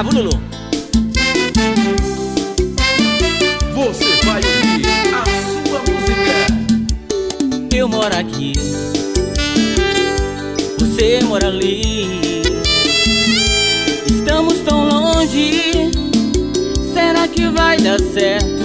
bravo, Lulu. Você vai ouvir a sua música. Eu moro aqui, você mora ali. Estamos tão longe, será que vai dar certo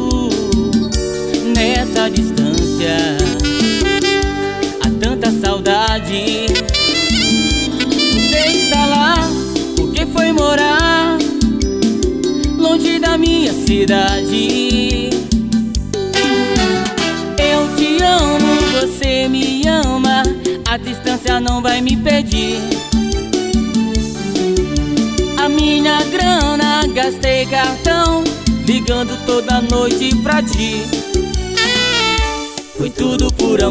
nessa distância? Há tanta saudade. Você está lá, porque foi morar longe da minha cidade. Eu te amo, você me ama, a distância não vai me pedir. A minha grana gastei cartão, ligando toda noite pra ti. Foi tudo por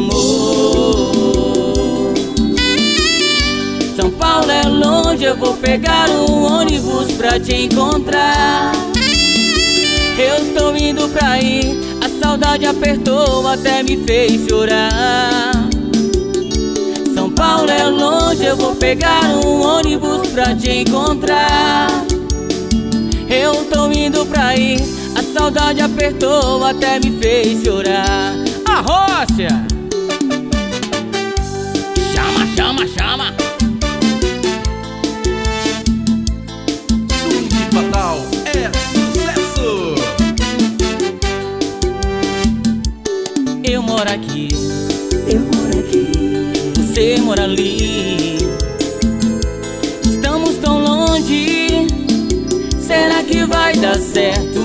amor. São Paulo é longe, eu vou pegar um ônibus pra te encontrar. Eu estou indo pra aí, a saudade apertou, até me fez chorar. São Paulo é longe, eu vou pegar um ônibus pra te encontrar. Eu tô indo pra aí, a saudade apertou, até me fez chorar. A Rocha! Chama, chama, chama! Swing Fatal é sucesso! Eu moro aqui, você mora ali. Estamos tão longe, será que vai dar certo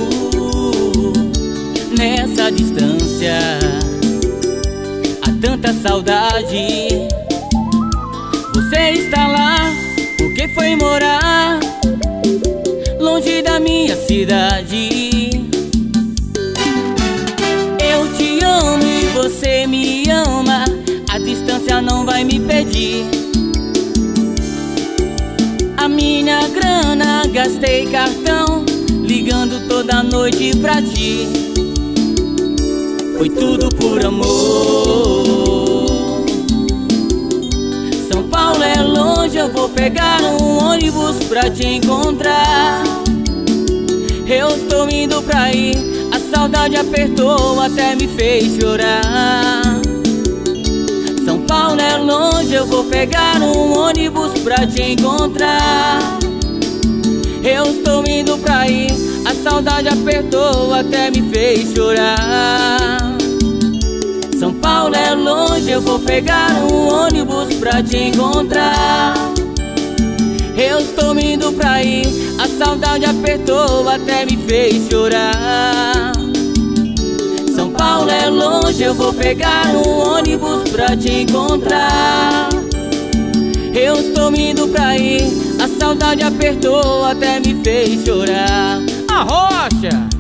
nessa distância? Há tanta saudade. Você está lá, porque foi morar longe da minha cidade. Eu te amo e você me ama, a distância não vai me pedir. A minha grana gastei cartão, ligando toda noite pra ti. Foi tudo por amor. São Paulo é longe, eu vou pegar um ônibus pra te encontrar. Eu estou indo pra aí, a saudade apertou, até me fez chorar. São Paulo é longe, eu vou pegar um ônibus pra te encontrar. Eu estou indo pra aí, a saudade apertou, até me fez chorar. São Paulo é longe, eu vou pegar um ônibus pra te encontrar. Eu estou indo pra aí, a saudade apertou, até me fez chorar. São Paulo é longe, eu vou pegar um ônibus pra te encontrar. Eu estou indo pra aí, a saudade apertou, até me fez chorar. A Rocha!